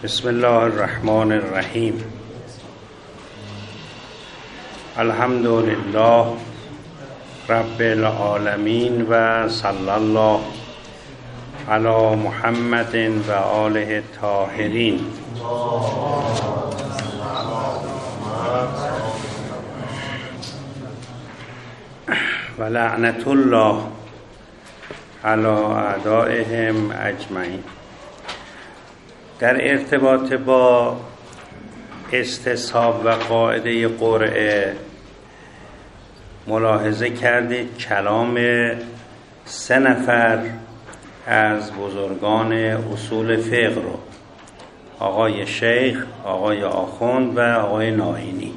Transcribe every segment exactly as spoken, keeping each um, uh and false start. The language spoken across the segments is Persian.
بسم الله الرحمن الرحیم. الحمد لله رب العالمین و صلی الله علی محمد و آله الطاهرین. و لعنت الله علی اعدائهم اجمعین. در ارتباط با استصحاب و قاعده قرعه ملاحظه کردید کلام سه نفر از بزرگان اصول فقه رو، آقای شیخ، آقای آخوند و آقای ناینی.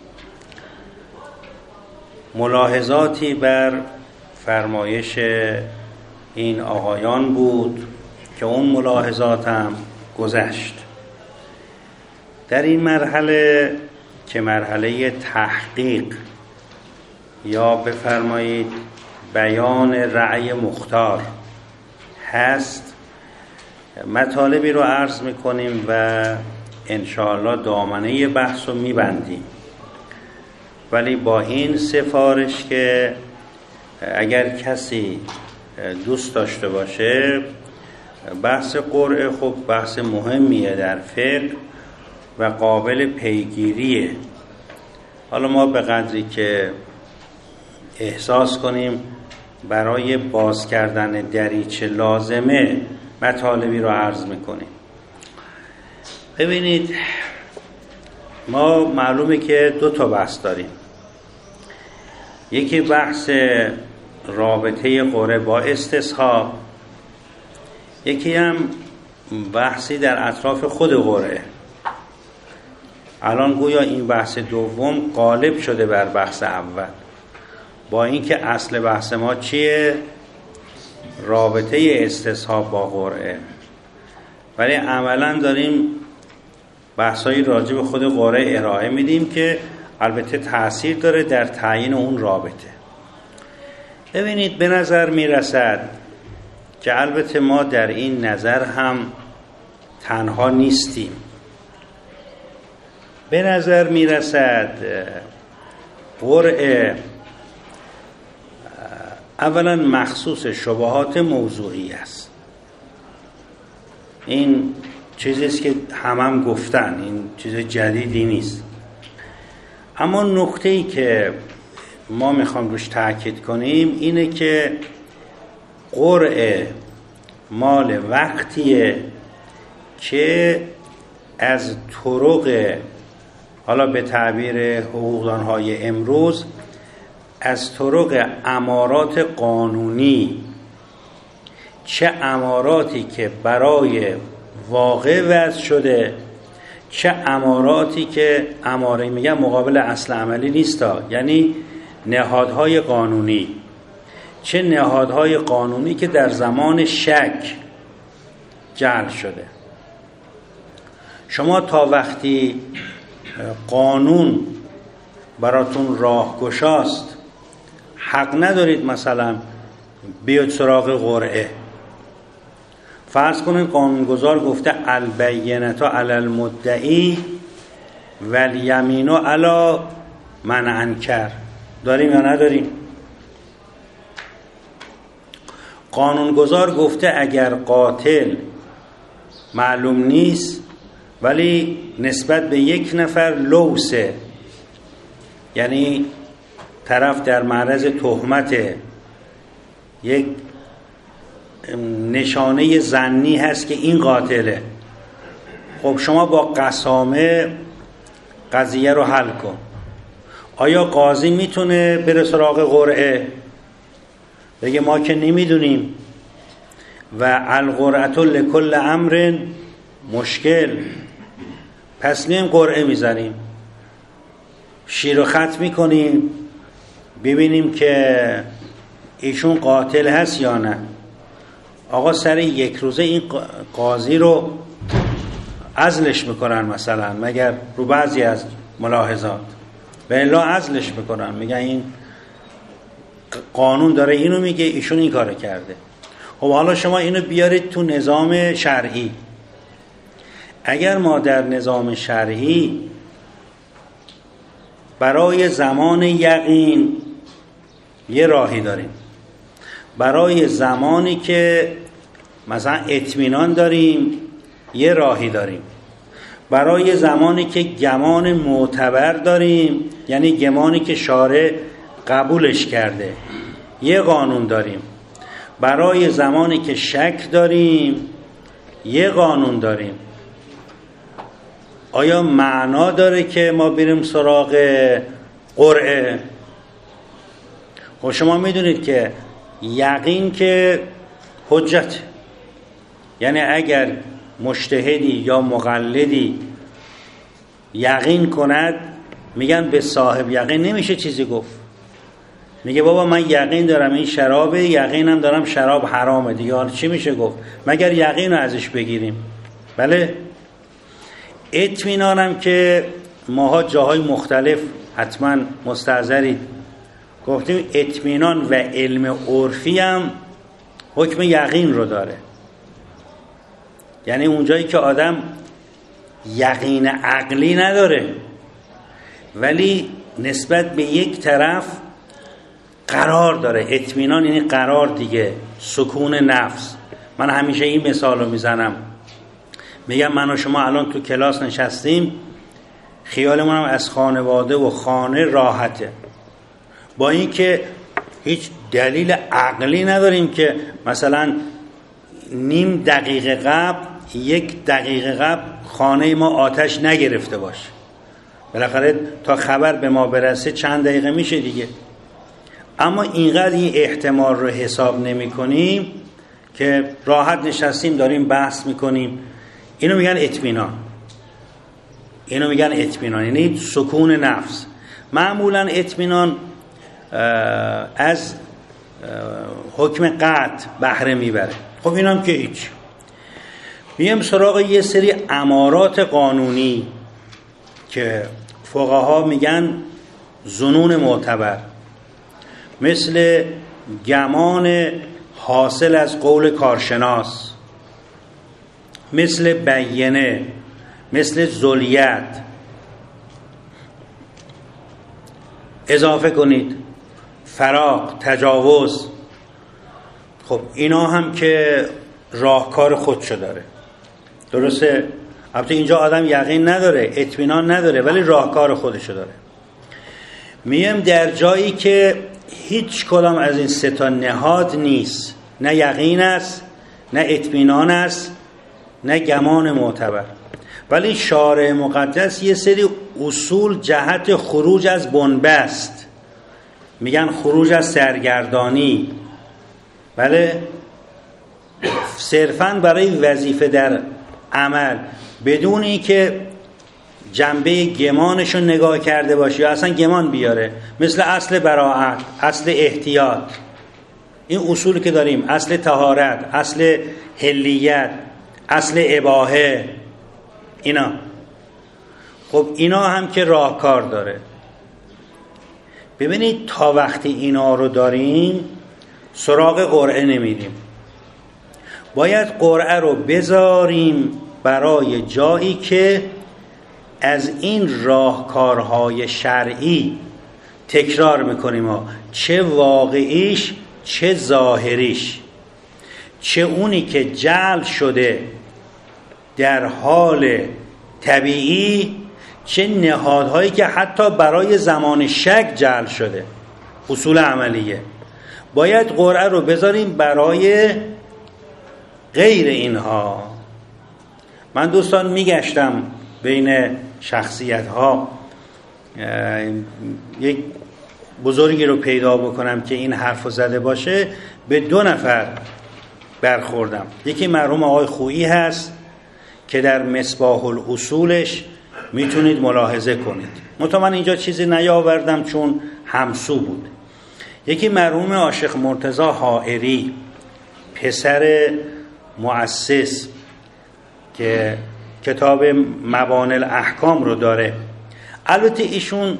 ملاحظاتی بر فرمایش این آقایان بود که اون ملاحظات هم گذشت. در این مرحله که مرحله تحقیق یا بفرمایید بیان رأی مختار هست، مطالبی رو عرض میکنیم و انشاءالله دامنه بحث رو میبندیم، ولی با این سفارش که اگر کسی دوست داشته باشه، بحث قرعه خب بحث مهمیه در فقه و قابل پیگیریه. حالا ما به قدری که احساس کنیم برای باز کردن دریچه لازمه مطالبی رو عرض میکنیم. ببینید، ما معلومه که دو تا بحث داریم. یکی بحث رابطه قرعه با استصحاب، یکی هم بحثی در اطراف خود قرعه. الان گویا این بحث دوم غالب شده بر بحث اول، با اینکه اصل بحث ما چیه؟ رابطه استصحاب با قرعه، ولی عملا داریم بحثایی راجع به خود قرعه ارائه میدیم که البته تأثیر داره در تعیین اون رابطه. ببینید، به نظر میرسد که البته ما در این نظر هم تنها نیستیم. به نظر میرسد قرعه اولا مخصوص شبهات موضوعی است. این چیزیست که همه هم گفتن، این چیز جدیدی نیست. اما نکته‌ای که ما میخوام روش تأکید کنیم اینه که قرعه مال وقتیه که از طرق، حالا به تعبیر حقوقدانهای امروز، از طرق امارات قانونی، چه اماراتی که برای واقع وضع شده، چه اماراتی که اماره میگن مقابل اصل عملی نیستا، یعنی نهادهای قانونی، چه نهادهای قانونی که در زمان شک جعل شده. شما تا وقتی قانون براتون راهگشاست، حق ندارید مثلا بیاید سراغ قرعه. فرض کنید قانونگذار گفته البینة علی المدعی و الیمین علی من انکر. داریم یا نداریم؟ قانونگذار گفته اگر قاتل معلوم نیست ولی نسبت به یک نفر لوسه، یعنی طرف در معرض تهمت، یک نشانه ظنی هست که این قاتله، خب شما با قسامه قضیه رو حل کن. آیا قاضی میتونه بره سراغ قرعه بگه ما که نمیدونیم و القرعة لکل امر مشکل، پس میم قرعه میزنیم، شیر و خط میکنیم ببینیم که ایشون قاتل هست یا نه؟ آقا سر یک روزه این قاضی رو عزلش میکنن مثلا، مگر رو بعضی از ملاحظات به الا عزلش میکنن، میگن این قانون داره اینو میگه، ایشون این کارو کرده. خب حالا شما اینو بیارید تو نظام شرعی، اگر ما در نظام شرعی برای زمان یقین یه راهی داریم، برای زمانی که مثلا اطمینان داریم یه راهی داریم، برای زمانی که گمان معتبر داریم، یعنی گمانی که شارع قبولش کرده، یه قانون داریم، برای زمانی که شک داریم یه قانون داریم. آیا معنا داره که ما بریم سراغ قرعه؟ خب شما میدونید که یقین که حجت، یعنی اگر مجتهدی یا مقلدی یقین کند، میگن به صاحب یقین نمیشه چیزی گفت. میگه بابا من یقین دارم این شرابه، یقینم دارم شراب حرامه، دیگه حالا چی میشه گفت مگر یقین رو ازش بگیریم؟ بله. اطمینانم که ماها جاهای مختلف حتما مستحضرید گفتیم اطمینان و علم عرفی هم حکم یقین رو داره، یعنی اونجایی که آدم یقین عقلی نداره ولی نسبت به یک طرف قرار داره. اطمینان یعنی قرار دیگه، سکون نفس. من همیشه این مثال رو میزنم، میگم من و شما الان تو کلاس نشستیم، خیالمون هم از خانواده و خانه راحته، با این که هیچ دلیل عقلی نداریم که مثلا نیم دقیقه قبل یک دقیقه قبل خانه ما آتش نگرفته باشه. بالاخره تا خبر به ما برسه چند دقیقه میشه دیگه. اما اینقدر این احتمال رو حساب نمی کنیم که راحت نشستیم داریم بحث میکنیم. اینو میگن اطمینان، اینو میگن اطمینان یعنی سکون نفس. معمولا اطمینان از حکم قطع بهره میبره. خب اینم که هیچ. میام سراغ یه سری امارات قانونی که فقها میگن ظنون معتبر، مثل گمان حاصل از قول کارشناس، مثل بیینه، مثل ذلیت. اضافه کنید فراق، تجاوز. خب اینا هم که راهکار خودشو داره، درسته؟ البته اینجا آدم یقین نداره، اطمینان نداره، ولی راهکار خودشو داره. میم در جایی که هیچ کدام از این سه تا نهاد نیست، نه یقین است، نه اطمینان است، نه گمان معتبر، ولی شارع مقدس یه سری اصول جهت خروج از بنبست، میگن خروج از سرگردانی، بله، صرفاً برای وظیفه در عمل، بدون این که جنبه گمانش رو نگاه کرده باشه یا اصلا گمان بیاره، مثل اصل براءت، اصل احتیاط، این اصول که داریم، اصل طهارت، اصل حلیت، اصل اباحه، اینا. خب اینا هم که راهکار داره. ببینید تا وقتی اینا رو داریم سراغ قرعه نمیریم. باید قرعه رو بذاریم برای جایی که از این راهکارهای شرعی تکرار میکنیم ها. چه واقعیش چه ظاهریش، چه اونی که جعل شده در حال طبیعی، چه نهادهایی که حتی برای زمان شک جعل شده. اصول عملیه. باید قرعه رو بذاریم برای غیر اینها. من دوستان میگشتم بین شخصیت ها یک بزرگی رو پیدا بکنم که این حرف زده باشه. به دو نفر برخوردم. یکی مرحوم آقای خویی هست که در مصباح الاصولش میتونید ملاحظه کنید. منتها من اینجا چیزی نیاوردم چون همسو بود. یکی مرحوم عاشق مرتضی حائری، پسر مؤسس که کتاب مبانی الاحکام رو داره. البته ایشون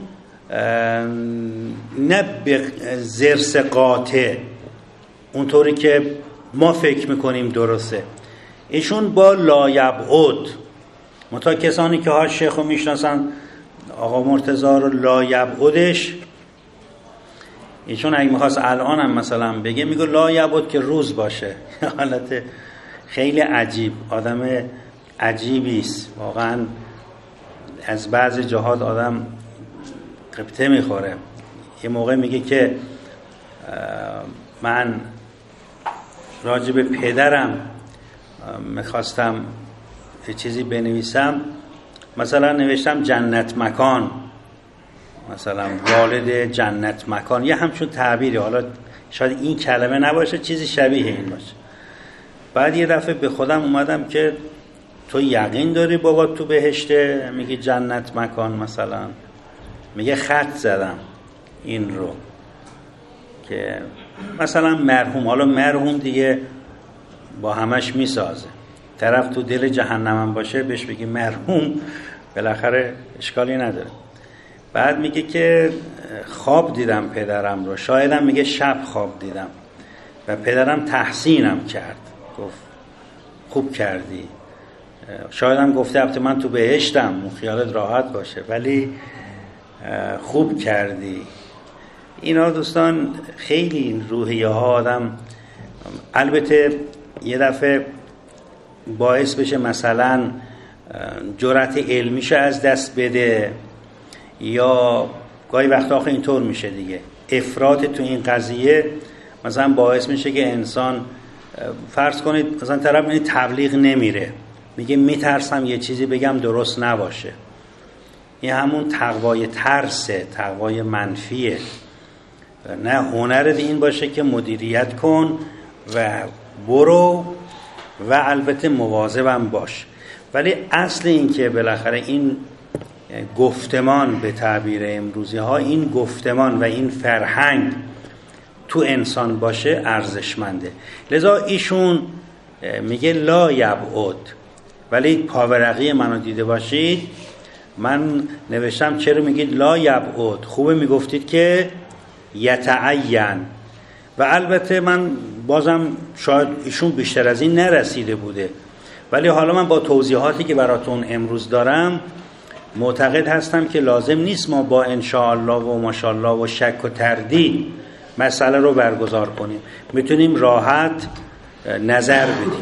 نه به ضرس قاطع اونطوری که ما فکر میکنیم درسته، ایشون با لایبعد متا کسانی که ها شیخ رو میشناسن آقا مرتضی رو لا یبعدش، ایشون اگه میخواست الان هم مثلا بگه میگه لا یبعد که روز باشه. حالت خیلی عجیب، آدم عجیبیست واقعا. از بعض جهات آدم قبطه میخوره. یه موقع میگه که من راجع به پدرم میخواستم یه چیزی بنویسم، مثلا نوشتم جنت مکان، مثلا والد جنت مکان، یه همچون تعبیری. حالا شاید این کلمه نباشه، چیزی شبیه این باشه. بعد یه دفعه به خودم اومدم که تو یقین داری بابا تو بهشته؟ میگه جنت مکان مثلا. میگه خط زدم این رو که مثلا مرحوم، حالا مرحوم دیگه با همش میسازه، طرف تو دل جهنم باشه بهش بگی مرحوم بالاخره اشکالی نداره. بعد میگه که خواب دیدم پدرم رو، شایدم میگه شب خواب دیدم و پدرم تحسینم کرد، گفت خوب کردی. شایدم گفته البته من تو بهشتم، خیالت راحت باشه، ولی خوب کردی. اینا دوستان خیلی این روحیه ها آدم البته یه دفعه باعث بشه مثلا جرأت علمیشو از دست بده، یا گاهی وقتا آخه اینطور میشه دیگه، افراط تو این قضیه مثلا باعث میشه که انسان فرض کنید مثلا طرف این تبلیغ نمیره، میگه میترسم یه چیزی بگم درست نباشه. این همون تقوای ترسه، تقوای منفیه. نه، هنر این باشه که مدیریت کن و برو و البته مواظبم باش. ولی اصل این که بالاخره این گفتمان به تعبیر امروزی ها، این گفتمان و این فرهنگ تو انسان باشه ارزشمنده. لذا ایشون میگه لا یبعد. ولی پاورقی منو دیده باشید، من نوشتم چرا میگید لا یبعد، خوبه میگفتید که یتعین. و البته من بازم شاید ایشون بیشتر از این نرسیده بوده، ولی حالا من با توضیحاتی که براتون امروز دارم معتقد هستم که لازم نیست ما با انشاءالله و ماشاءالله و شک و تردید مسئله رو برگزار کنیم، میتونیم راحت نظر بدیم.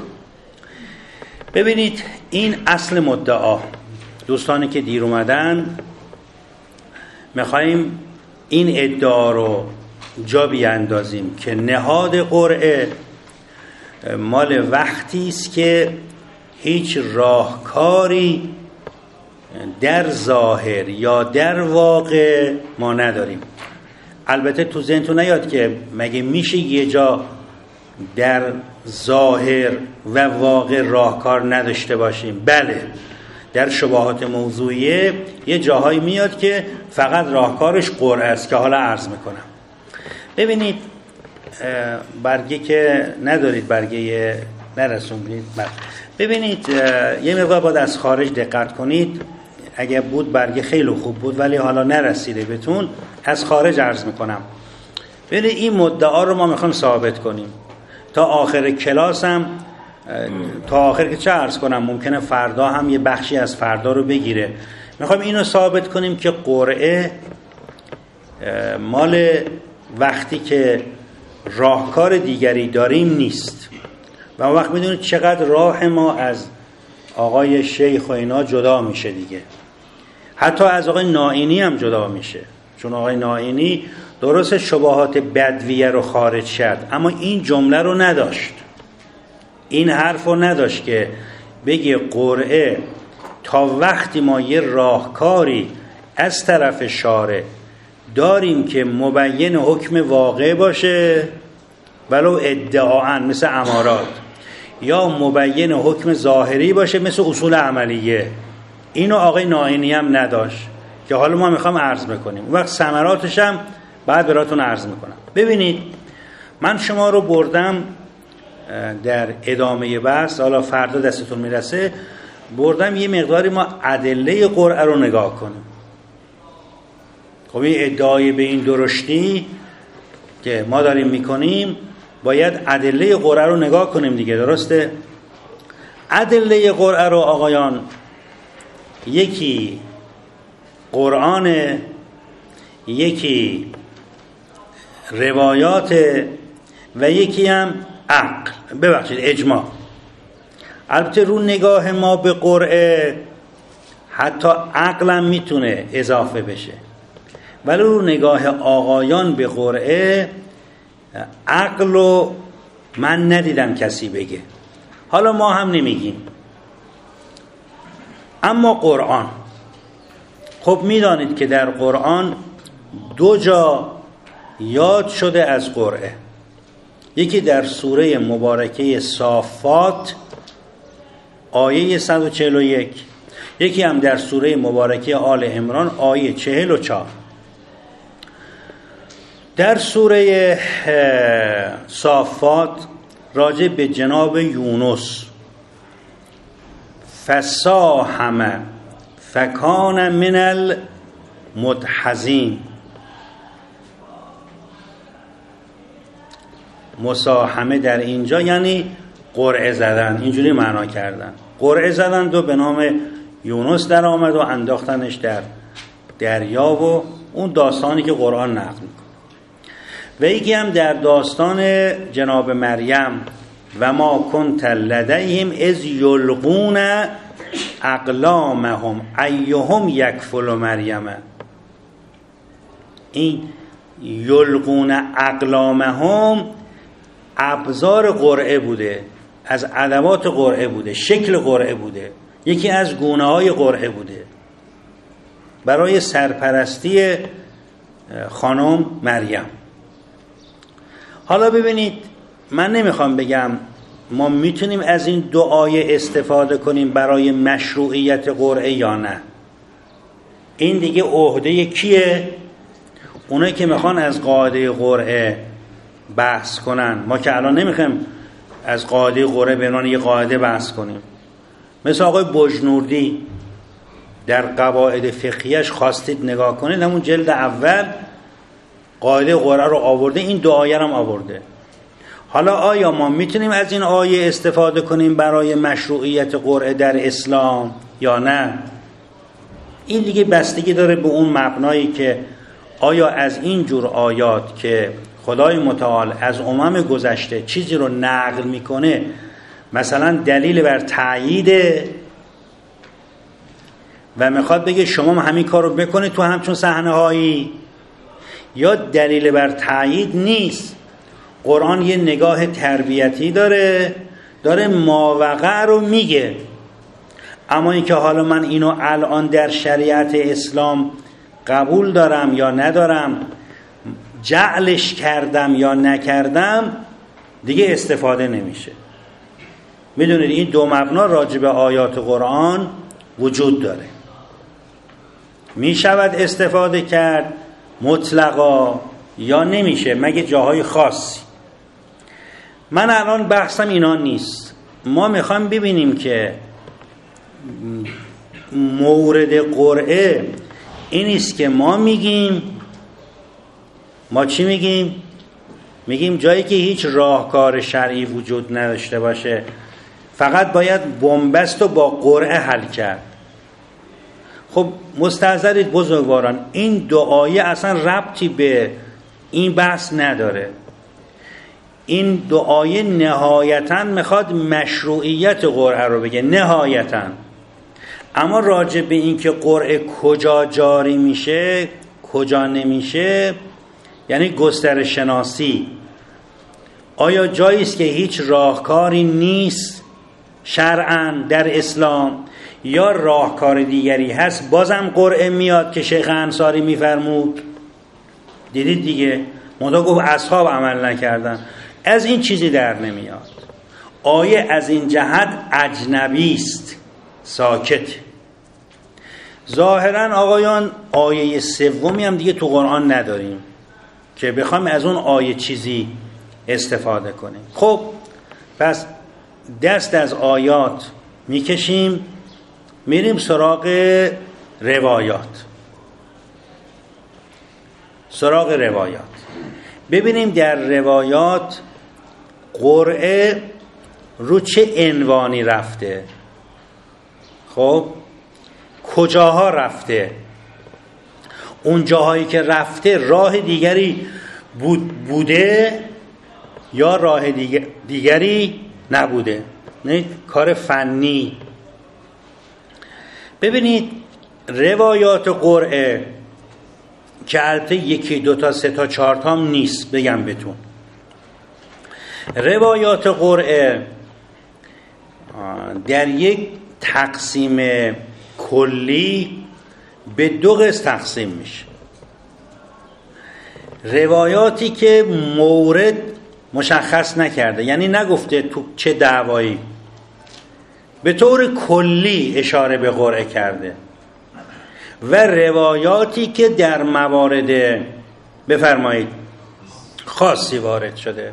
ببینید این اصل مدعا. دوستانی که دیر اومدن، میخواییم این ادعا رو جا بیاندازیم که نهاد قرعه مال وقتی است که هیچ راهکاری در ظاهر یا در واقع ما نداریم. البته تو ذهنتون نیاد که مگه میشه یه جا در ظاهر و واقع راهکار نداشته باشیم؟ بله، در شبهات موضوعیه یه جاهایی میاد که فقط راهکارش قرعه است که حالا عرض میکنم. ببینید برگه که ندارید، برگه نرسوندید. ببینید یه مقدار باید از خارج دقت کنید. اگه بود برگه خیلی خوب بود، ولی حالا نرسیده بهتون، از خارج عرض میکنم. ببینید این مدعا رو ما میخوایم ثابت کنیم. تا آخر کلاس هم تا آخر که چه عرض کنم، ممکنه فردا هم یه بخشی از فردا رو بگیره. میخوایم اینو ثابت کنیم که قرعه مال وقتی که راهکار دیگری داریم نیست. و اون وقت میدونید چقدر راه ما از آقای شیخ و اینا جدا میشه دیگه. حتی از آقای نائینی هم جدا میشه، چون آقای نائینی درست شبهات بدویه رو خارج شد، اما این جمله رو نداشت، این حرف رو نداشت که بگه قرعه تا وقتی ما یه راهکاری از طرف شارع داریم که مبین حکم واقع باشه ولو ادعاً مثل امارات، یا مبین حکم ظاهری باشه مثل اصول عملیه، اینو آقای نائینی هم نداشت که حالا ما میخوام عرض بکنیم. اون وقت ثمراتش هم بعد براتون عرض میکنم. ببینید من شما رو بردم در ادامه بحث، حالا فردا دستتون میرسه، بردم یه مقداری ما ادله قرعه رو نگاه کنیم. خب این ادعای به این درشتی که ما داریم میکنیم باید ادله قرعه رو نگاه کنیم دیگه، درسته؟ ادله قرعه رو آقایان یکی قرآن، یکی روایات و یکی هم عقل، ببخشید اجماع. البته رو نگاه ما به قرعه حتی عقلم میتونه اضافه بشه، ولی رو نگاه آقایان به قرعه عقل رو من ندیدم کسی بگه، حالا ما هم نمیگیم. اما قرآن، خب میدانید که در قرآن دو جا یاد شده از قرعه، یکی در سوره مبارکه صافات آیه صد و چهل و یک، یکی هم در سوره مبارکه آل عمران آیه چهل و چهار. در سوره صافات راجع به جناب یونس، فساهم فکان من المدحضین، مساهمه در اینجا یعنی قرعه زدن، اینجوری معنا کردن. قرعه زدن و به نام یونس در آمد و انداختنش در دریا و اون داستانی که قرآن نقل میکنه. و یکی هم در داستان جناب مریم، و ما کنت لدیهم اذ یلقون اقلامهم ایهم یکفل مریم. این یلقون اقلامهم ابزار قرعه بوده، از ادوات قرعه بوده، شکل قرعه بوده، یکی از گونه های قرعه بوده برای سرپرستی خانم مریم. حالا ببینید، من نمیخوام بگم ما میتونیم از این دو آیه استفاده کنیم برای مشروعیت قرعه یا نه. این دیگه عهده کیه؟ اونایی که میخوان از قاعده قرعه بحث کنن. ما که الان نمیخوایم از قاعده قرعه به عنوان یه قاعده بحث کنیم. مثل آقای بجنوردی در قواعد فقهیش خواستید نگاه کنید، همون جلد اول قاعده قرعه رو آورده، این دو آیه هم آورده. حالا آیا ما میتونیم از این آیه استفاده کنیم برای مشروعیت قرعه در اسلام یا نه؟ این دیگه بستگی داره به اون مبنایی که آیا از این جور آیات که خدای متعال از امم گذشته چیزی رو نقل میکنه، مثلا دلیل بر تأییده و میخواد بگه شما همین کار رو بکنید تو همچون صحنه هایی، یا دلیل بر تأیید نیست، قرآن یه نگاه تربیتی داره، داره ماوقع رو میگه. اما اینکه حالا من اینو الان در شریعت اسلام قبول دارم یا ندارم، جعلش کردم یا نکردم، دیگه استفاده نمیشه. میدونید این دو مبنا راجع به آیات قرآن وجود داره، میشود استفاده کرد مطلقا یا نمیشه مگه جاهای خاصی. من الان بحثم اینا نیست، ما میخوام ببینیم که مورد قرعه اینیست که ما میگیم، ما چی میگیم؟ میگیم جایی که هیچ راهکار شرعی وجود نداشته باشه، فقط باید بنبست و با قرعه حل کرد. خب مستحضرید بزرگواران، این دو آیه اصلا ربطی به این بحث نداره. این دو آیه نهایتاً میخواد مشروعیت قرعه رو بگه، نهایتاً. اما راجع به این که قرعه کجا جاری میشه کجا نمیشه، یعنی گسترش شناسی، آیا جایی است که هیچ راهکاری نیست شرعاً در اسلام، یا راهکار دیگری هست بازم قرعه میاد که شیخ انصاری میفرمود؟ دیدید دیگه، منتها گفت اصحاب عمل نکردن. از این چیزی در نمیاد. آیه از این جهت اجنبی است، ساکت. ظاهرا آقایان آیه سومی هم دیگه تو قرآن نداریم که بخوام از اون آیه چیزی استفاده کنیم. خب پس دست از آیات میکشیم، میریم سراغ روایات. سراغ روایات ببینیم در روایات قرعه رو چه عنوانی رفته. خب کجاها رفته، اون جاهایی که رفته راه دیگری بود بوده یا راه دیگری نبوده. نه کار فنی. ببینید روایات قرعه که البته یکی دو تا سه تا چهار تا هم نیست، بگم بهتون روایات قرعه در یک تقسیم کلی به دو قسم تقسیم میشه. روایاتی که مورد مشخص نکرده، یعنی نگفته تو چه دعوایی، به طور کلی اشاره به قرعه کرده، و روایاتی که در موارد بفرمایید خاصی وارد شده.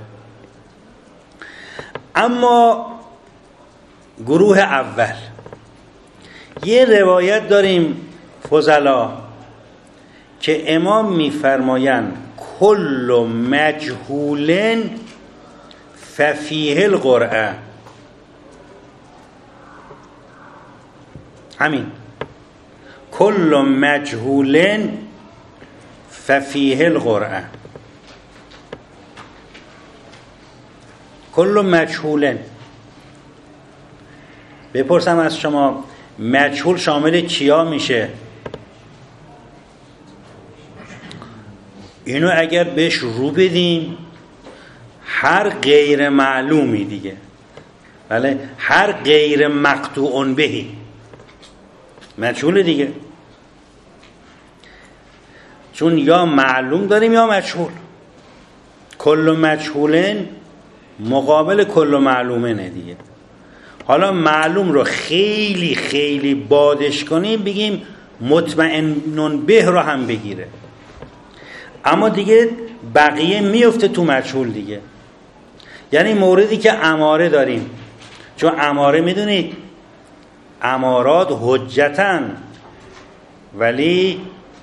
اما گروه اول یه روایت داریم فضلا که امام میفرمایند کل مجهول ففیه القرعه. همین کل مجهول ففیه القرعه. کل مجهول، بپرسم از شما مجهول شامل چیا میشه؟ اینو اگر بهش رو بدیم هر غیر معلومی دیگه، بله، هر غیر مقطوع بهی مجهول دیگه، چون یا معلوم داریم یا مجهول. کل مجهولن مقابل کل معلومه دیگه. حالا معلوم رو خیلی خیلی بادش کنیم بگیم مطمئنون به رو هم بگیره، اما دیگه بقیه میفته تو مجهول دیگه. یعنی موردی که اماره داریم، چون اماره میدونید امارات حجتن ولی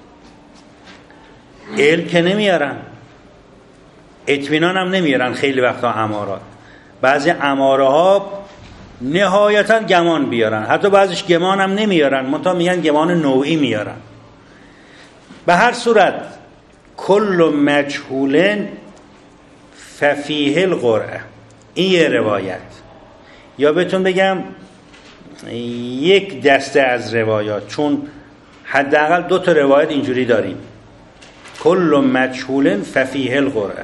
علم که نمیارن، اطمینان هم نمیارن. خیلی وقتا امارات، بعضی اماره ها نهایتا گمان بیارن، حتی بعضیش گمان هم نمیارن، منتها میگن گمان نوعی میارن. به هر صورت کل مجهول ففیه القرعه، این یه روایت. یا بهتون بگم یک دسته از روایات، چون حداقل دو تا روایت اینجوری داریم، کل مجهول ففیه القرعه.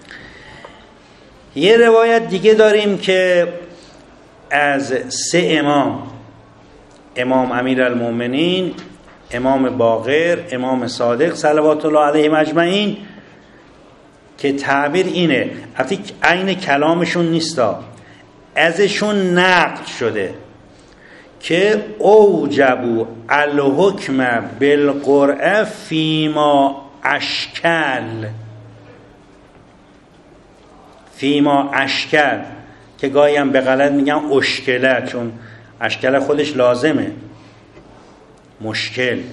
یه روایت دیگه داریم که از سه امام، امام امیرالمومنین، امام باقر، امام صادق صلوات الله علیهم اجمعین، که تعبیر اینه، البته عین کلامشون نیستا، ازشون نقل شده که اوجبوا الحکم بالقرعه فیما اشکل. فیما اشکل که گاهی هم به غلط میگن اشکله، چون اشکله خودش لازمه، مشکل.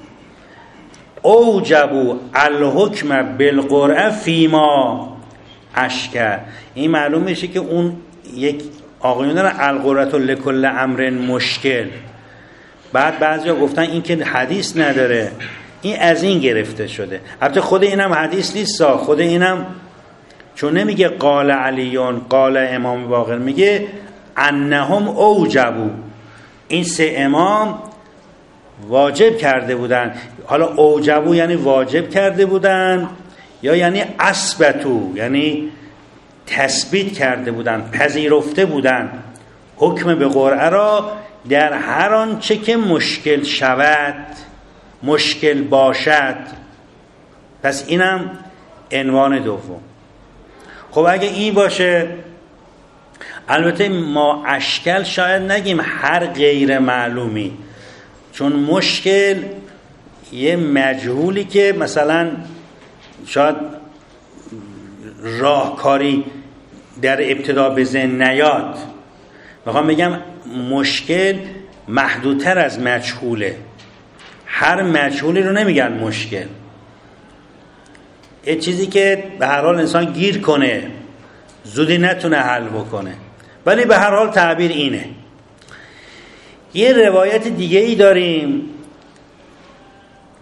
اوجبوا الحکم بالقرعه فیما اشکل. این معلوم میشه که اون یک آقایون دارن القرعه لکل امر مشکل. بعد بعضیا گفتن این که حدیث نداره، این از این گرفته شده. البته خود اینم حدیث نیست، خود اینم چون نمیگه قال علیون قال امام باقر، میگه انهم اوجبوا، این سه امام واجب کرده بودن. حالا اوجبوا یعنی واجب کرده بودن، یا یعنی اثبتوا یعنی تثبیت کرده بودن، پذیرفته بودن حکم به قرعه را در هر آنچه که مشکل شود، مشکل باشد. پس اینم عنوان دوم. خب اگه این باشه، البته ما اشکال شاید نگیم هر غیر معلومی، چون مشکل یه مجهولی که مثلا شاید راهکاری در ابتدا به ذهن نیاد. میخوام بگم مشکل محدودتر از مجهوله. هر مجهولی رو نمیگن مشکل، یه چیزی که به هر حال انسان گیر کنه، زودی نتونه حل بکنه، ولی به هر حال تعبیر اینه. یه روایت دیگه ای داریم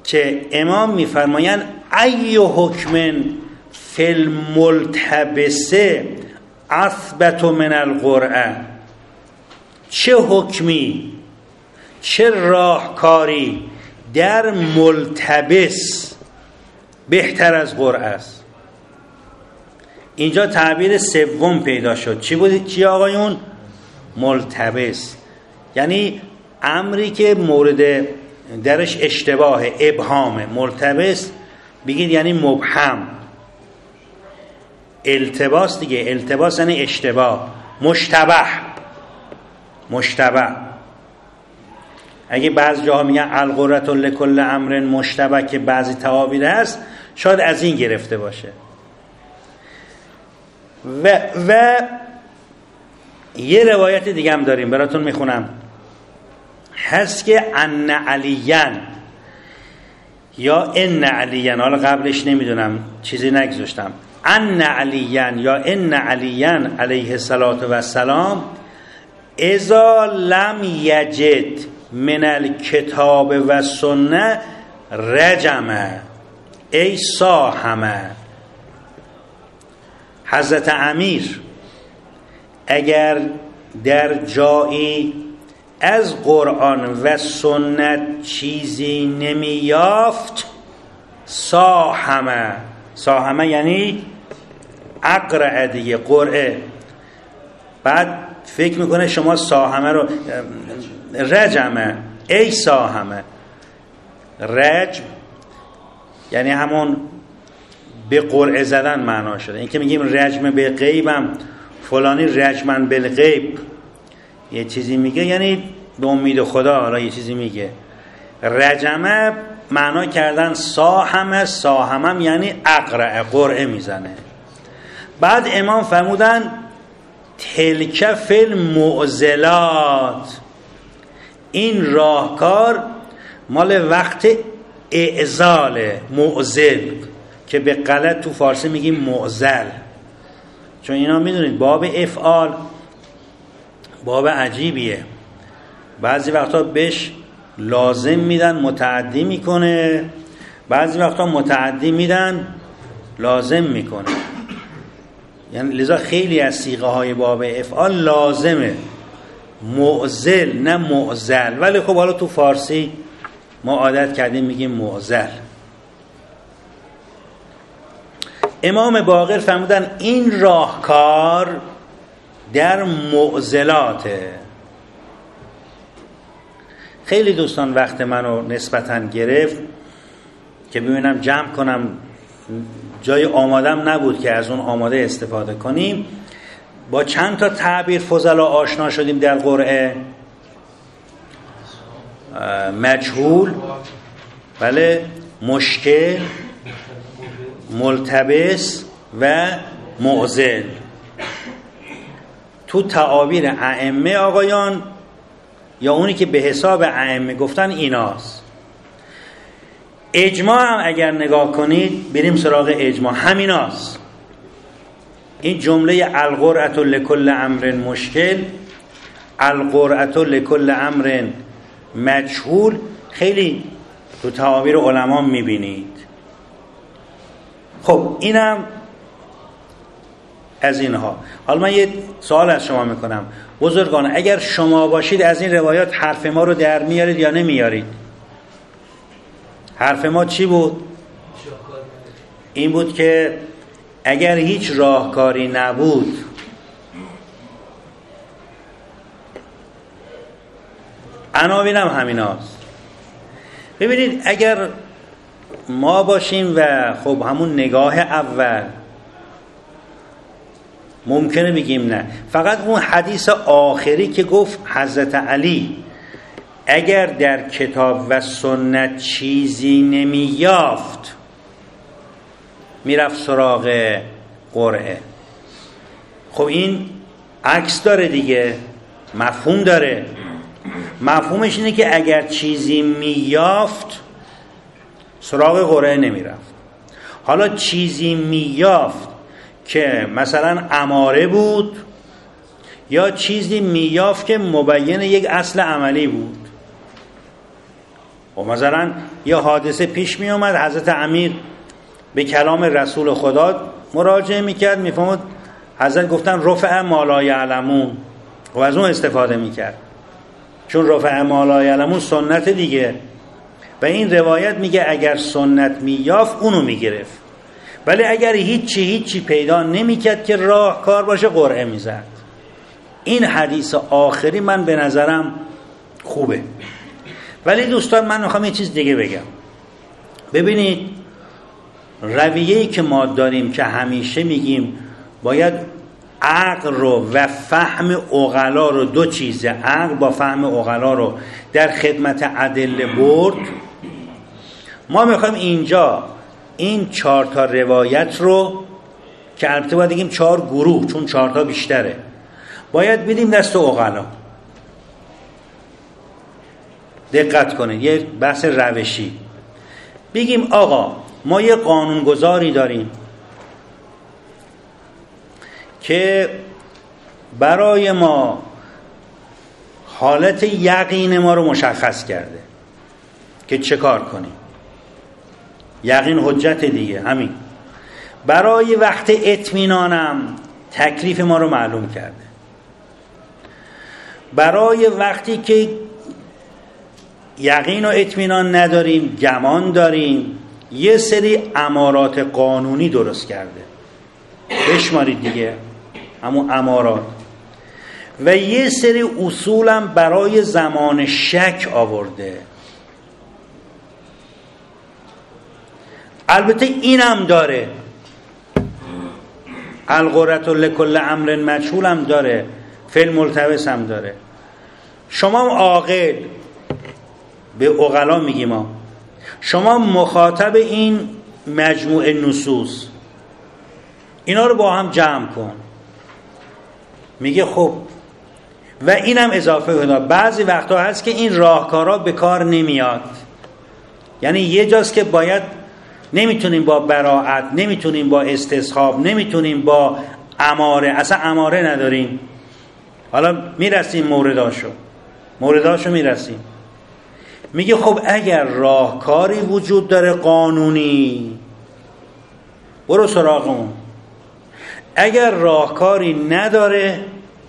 که امام میفرمایند ای حکم فی الملتبسه اثبت من القرآن، چه حکمی، چه راهکاری در ملتبس بهتر از قرآن است. اینجا تعبیر سوم پیدا شد. چی بود؟ چی آقایون؟ ملتبس، یعنی امری که مورد درش اشتباه، ابهامه. ملتبس بگید یعنی مبهم. التباس دیگه، التباس یعنی اشتباه. مشتبه، مشتبه. اگه بعض جاها میگن القرۃ لکل امر مشتبه که بعضی تعابیر هست، شاید از این گرفته باشه. و و یه روایت دیگه هم داریم براتون میخونم، هست که ان علیان یا ان علیان، حالا قبلش نمیدونم چیزی نگذاشتم، ان علیان یا ان علیان علیه الصلاة و السلام اذا لم یجد من الکتاب و سنه رجمه ای ساهمه. حضرت امیر اگر در جایی از قرآن و سنت چیزی نمی یافت، ساهمه. ساهمه یعنی اقرأ دیگه، قرعه. بعد فکر میکنه شما ساهمه رو رجمه ای ساهمه. رجم یعنی همون به قرعه زدن معنا شده. این که میگیم رجم به غیبم، فلانی رجمن بالغیب یه چیزی میگه، یعنی به امید خدا حالا یه چیزی میگه. رجمه معنا کردن ساهمه، ساهمم یعنی اقرأ، قرعه میزنه. بعد امام فرمودن تلک فی المعضلات، این راهکار مال وقت اعزاله، معضل، که به غلط تو فارسی میگیم معضل. چون اینا میدونید باب افعال باب عجیبیه، بعضی وقتا بهش لازم میدن متعدی میکنه، بعضی وقتا متعدی میدن لازم میکنه. یعنی لذا خیلی از صیغه های باب افعال لازمه، معضل نه معضل، ولی خب حالا تو فارسی ما عادت کردیم میگیم معضل. امام باقر فرمودن این راهکار در معضلاته. خیلی دوستان وقت منو نسبتاً گرفت که ببینم جمع کنم، جای آمادم نبود که از اون آماده استفاده کنیم. با چند تا تعبیر فضلا آشنا شدیم در قرآن. مجهول، بله، مشکل، ملتبس و معضل. تو تعابیر ائمه آقایان یا اونی که به حساب ائمه گفتن ایناست. اجماع هم اگر نگاه کنید، بریم سراغ اجماع، همیناست. این جمله القرأة لکل امر مشکل، القرأة لکل امر مجهول، خیلی تو تعابیر علما میبینید. خب اینم از اینها. حالا من یه سوال از شما میکنم بزرگان، اگر شما باشید از این روایات حرف ما رو در میارید یا نمیارید؟ حرف ما چی بود؟ این بود که اگر هیچ راهکاری نبود، عناوین هم همیناست. ببینید اگر ما باشیم و خب همون نگاه اول ممکنه بگیم نه، فقط اون حدیث آخری که گفت حضرت علی اگر در کتاب و سنت چیزی نمی یافت میرفت سراغ قرعه. خب این عکس داره دیگه، مفهوم داره. مفهومش اینه که اگر چیزی می یافت سراغ قرعه نمی رفت. حالا چیزی می یافت که مثلا اماره بود یا چیزی می یافت که مبین یک اصل عملی بود. و مثلا یه حادثه پیش می اومد، حضرت امیر به کلام رسول خدا مراجعه میکرد، میفهمد حضرت گفتن رفع ما لا یعلمون و از اون استفاده میکرد، چون رفع ما لا یعلمون سنت دیگه و این روایت میگه اگر سنت میافت اونو میگرفت، ولی اگر هیچی هیچی پیدا نمیکرد که راهکار باشه قرعه میزد. این حدیث آخری من به نظرم خوبه. ولی دوستان من میخوام یه چیز دیگه بگم. ببینید رویه‌ای که ما داریم که همیشه میگیم باید عقل رو و فهم عقلا رو، دو چیزه، عقل با فهم عقلا رو در خدمت ادله برد، ما میخوایم اینجا این چهار تا روایت رو که البته باید بگیم چهار گروه چون چهار تا بیشتره، باید بدیم دست عقلا. دقت کنید، یه بحث روشی بگیم آقا ما یه قانونگذاری داریم که برای ما حالت یقین ما رو مشخص کرده که چه کار کنیم. یقین حجت دیگه، همین. برای وقت اطمینانم تکلیف ما رو معلوم کرده. برای وقتی که یقین و اطمینان نداریم، گمان داریم، یه سری امارات قانونی درست کرده، بشمارید دیگه، همون امارات. و یه سری اصولم برای زمان شک آورده. البته اینم داره، القرة لکل امر مجهول هم داره، فعل ملتبس هم داره. شما عاقل، به عقلا میگیم ما، شما مخاطب این مجموعه نصوص اینا رو با هم جمع کن، میگه خب و اینم اضافه کنه. بعضی وقتا هست که این راهکارا به کار نمیاد، یعنی یه جاست که باید نمیتونیم با براعت، نمیتونیم با استصحاب، نمیتونیم با اماره، اصلا اماره نداریم. حالا میرسیم مورداشو مورداشو میرسیم. میگه خب اگر راهکاری وجود داره قانونی برو سراغ اون، اگر راهکاری نداره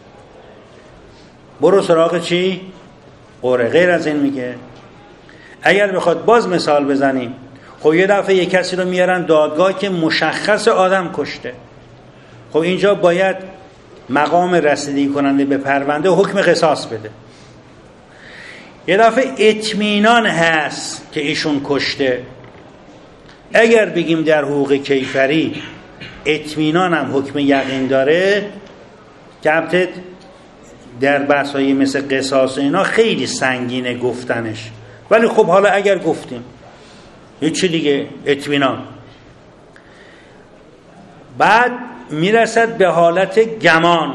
برو سراغ چی؟ قرعه. غیر از این میگه. اگر بخواد باز مثال بزنیم، خب یه دفعه یک کسی رو میارن دادگاه که مشخص آدم کشته، خب اینجا باید مقام رسیدگی کننده به پرونده حکم قصاص بده. یه دفعه اطمینان هست که ایشون کشته، اگر بگیم در حقوق کیفری اطمینان هم حکم یقین داره، که البته در بحثایی مثل قصاص اینا خیلی سنگینه گفتنش، ولی خب حالا اگر گفتیم هیچی دیگه، اطمینان. بعد میرسد به حالت گمان،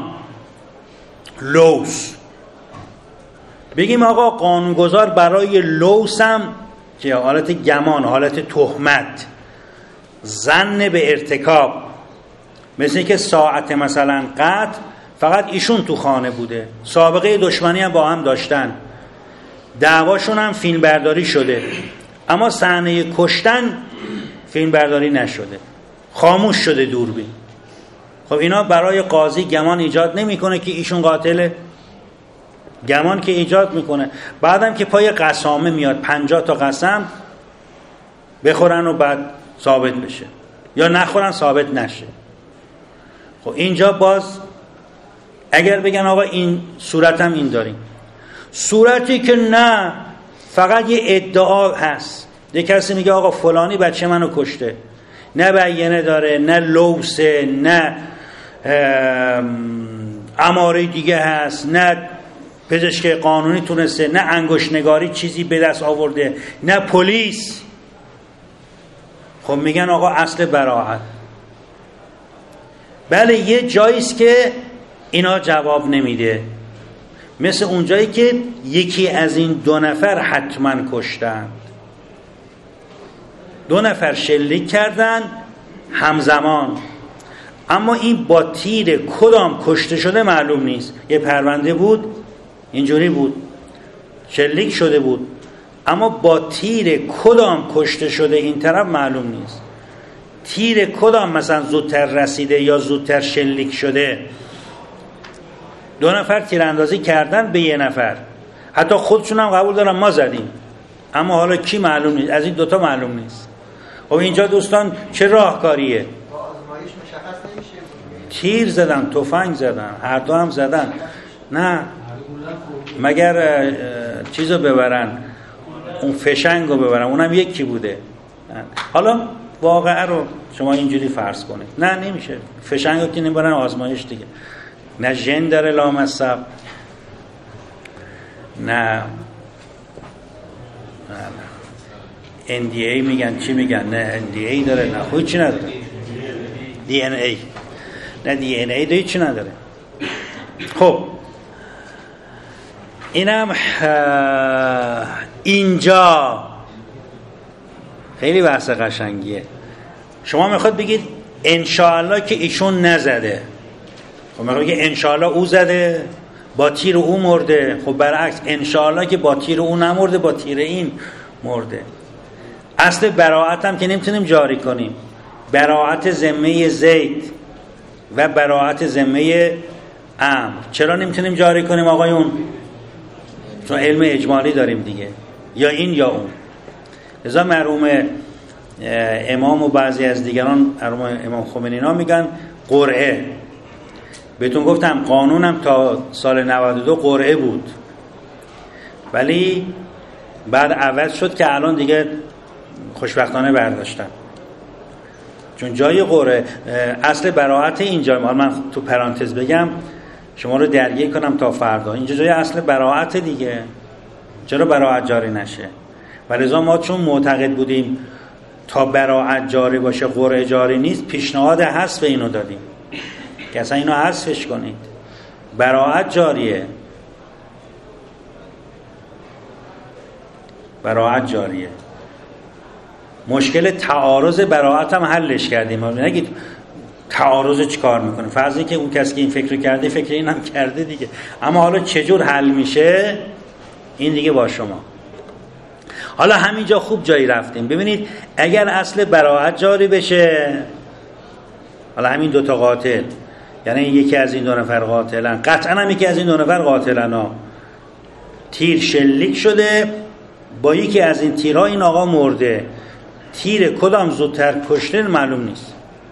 لوث. بگیم آقا قانونگذار برای لوث هم که حالت گمان، حالت تهمت، ظن به ارتکاب، مثل که ساعت مثلا قتل فقط ایشون تو خانه بوده، سابقه دشمنی هم با هم داشتن، دعواشون هم فیلم برداری شده، اما صحنه کشتن فیلم برداری نشده، خاموش شده دوربین. خب اینا برای قاضی گمان ایجاد نمیکنه که ایشون قاتله؟ گمان که ایجاد میکنه. بعدم که پای قسامه میاد، پنجاه تا قسم بخورن و بعد ثابت بشه، یا نخورن ثابت نشه. خب اینجا باز اگر بگن آقا این صورت هم این داریم، صورتی که نه فقط یه ادعا هست، یه کسی میگه آقا فلانی بچه منو کشته، نه بیانه داره، نه لوثه، نه اماره دیگه هست، نه پزشک قانونی تونسته، نه انگشت نگاری چیزی به دست آورده، نه پلیس. خب میگن آقا اصل براعت. بله یه جاییست که اینا جواب نمیده، مثل اونجایی که یکی از این دو نفر حتما کشتند، دو نفر شلیک کردن همزمان، اما این با تیر کدام کشته شده معلوم نیست. یه پرونده بود اینجوری بود، شلیک شده بود، اما با تیر کدام کشته شده این طرف معلوم نیست. تیر کدام مثلا زودتر رسیده یا زودتر شلیک شده. دو نفر تیراندازی کردن به یه نفر، حتی خودشون هم قبول دارن ما زدیم، اما حالا کی معلوم نیست، از این دوتا معلوم نیست. خب اینجا دوستان چه راهکاریه؟ با آزمایش مشخص نمیشه. تیر زدن، تفنگ زدن، هر دو هم زدن، نه مگر چیزو ببرن، اون فشنگو ببرن، اونم یکی بوده. حالا واقعه رو شما اینجوری فرض کنید، نه نمیشه. فشنگو که نمیبرن آزمایش دیگه، نه ژن داره لامصب، نه ان دی ای میگن، چی میگن، نه ان دی ای داره، نه خود چی نداره، دی ان ای، نه دی ان ای داره، چی نداره. خب اینم اینجا خیلی بحث قشنگیه. شما میخواد بگید انشاءالله که ایشون نزده، خب میخواد بگید انشاءالله او زده با تیر او مرده. خب برعکس، انشاءالله که با تیر او نمرده، با تیر این مرده. اصل براءت هم که نمیتونیم جاری کنیم، براءت ذمه زید و براءت ذمه عمرو چرا نمیتونیم جاری کنیم آقایون؟ چون علم اجمالی داریم دیگه، یا این یا اون. لذا مرحوم امام و بعضی از دیگران، امام خمینی اینا میگن قرعه. بهتون گفتم قانونم تا سال نود و دو قرعه بود، ولی بعد عوض شد که الان دیگه خوشبختانه برداشتن. چون جای قرعه، اصل براءت اینجا، من تو پرانتز بگم شما رو درگیر کنم تا فردا، اینجا جای اصل براءت دیگه، چرا براءت جاری نشه؟ ولذا ما چون معتقد بودیم تا براءت جاری باشه قرعه جاری نیست، پیشنهاد حذف اینو دادیم که اصلا اینو حذفش کنید. براءت جاریه، براءت جاریه. مشکل تعارض براءت هم حلش کردیم. نگید تعارض چی کار میکنه، فرض اینکه اون کسی که این فکر کرده فکر این هم کرده دیگه، اما حالا چجور حل میشه این دیگه با شما. حالا همینجا خوب جایی رفتیم. ببینید اگر اصل براءت جاری بشه، حالا همین دوتا قاتل، یعنی یکی از این دو نفر قاتلن، قطعا هم یکی از این دو نفر قاتلن ها، تیر شلیک شده، با یکی از این تیرها این آقا مرده. تیر کدام زودتر کشته معلوم نیست.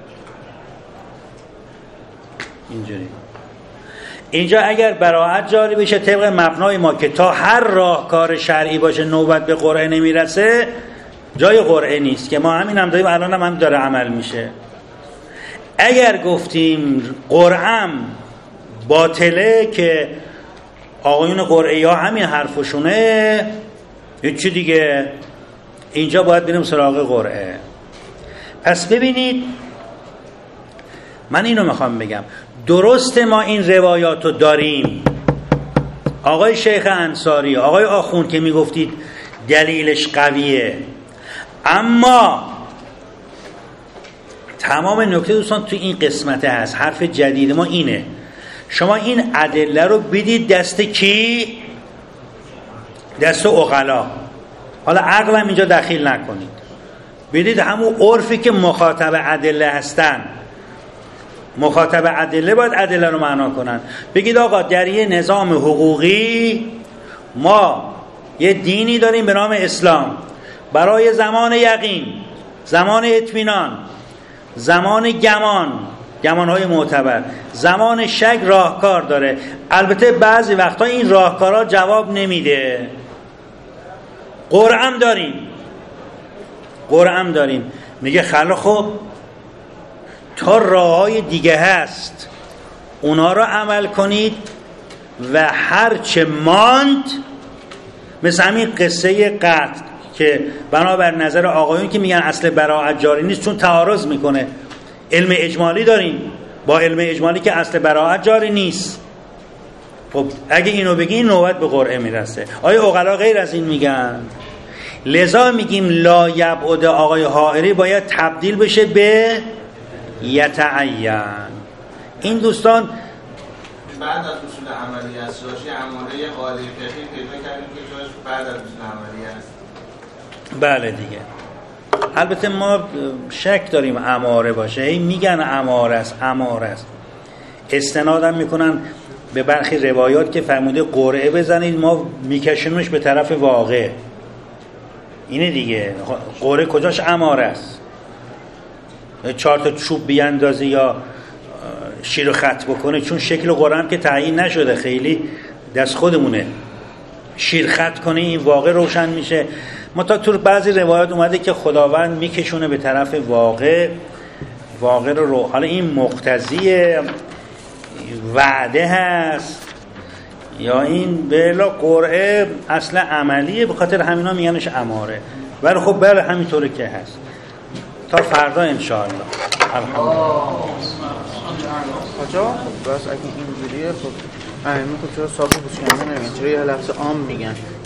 اینجوری اینجا اگر براءت جاری بشه طبق مبنای ما که تا هر راهکار شرعی باشه نوبت به قرعه نمیرسه، جای قرعه نیست، که ما همین هم داریم، الان هم, هم داره عمل میشه. اگر گفتیم قرعم باطله که آقایون قرعی ها همین حرفشونه، هیچی دیگه، اینجا باید بریم سراغ قرعه. پس ببینید من اینو میخوام بگم، درست ما این روایاتو داریم، آقای شیخ انصاری، آقای آخوند که میگفتید دلیلش قویه، اما تمام نکته دوستان تو این قسمته هست. حرف جدید ما اینه، شما این ادله رو بدید دست کی؟ دست عقلا. حالا عقلم اینجا دخیل نکنید، بدید همون عرفی که مخاطب ادله هستن. مخاطب ادله باید ادله رو معنا کنن. بگید آقا در یه نظام حقوقی ما یه دینی داریم به نام اسلام، برای زمان یقین، زمان اطمینان، زمان گمان، گمانهای معتبر، زمان شک راهکار داره. البته بعضی وقتا این راهکارها جواب نمیده. قرعم داریم، قرعم داریم. میگه خلا خب تا راههای دیگه هست، اونا رو عمل کنید و هر چه ماند، مثل همین قصه قتل که بنابر نظر آقایون که میگن اصل براءت جاری نیست چون تعارض میکنه، علم اجمالی داریم با علم اجمالی که اصل براءت جاری نیست. خب اگه اینو بگین نوبت به قرعه میرسه. آیا عقلا غیر از این میگن؟ لذا میگیم لا یبعد آقای حائری باید تبدیل بشه به یتعین. این دوستان بعد از اصول عملی است، جاش عمله قاعده فقهی پیدا کردیم که جاش بعد از اصول عملی است. بله دیگه. البته ما شک داریم اماره باشه، هی میگن اماره است اماره است، استنادم میکنن به برخی روایات که فرموده قرعه بزنید، ما میکشیمش به طرف واقع. اینه دیگه. قرعه کجاش اماره است؟ چهار تا چوب بیاندازی یا شیر خط بکنه، چون شکل قرعه هم که تعیین نشده، خیلی دست خودمونه، شیر خط کنه این واقع روشن میشه. متا تو بعضی روایات اومده که خداوند میکشونه به طرف واقع، واقع رو رو حالا این مقتضی وعده هست یا این به اصطلاح قرعه اصل عملیه، به خاطر همینا میگنش اماره. ولی خب بله همینطوره که هست. تا فردا انشاءالله. الحمدلله. آجا بس اگه اینجوریه خب ائمه خب چرا صاف و پوشکنده نمیگن، چرا یه لفظ عام میگن؟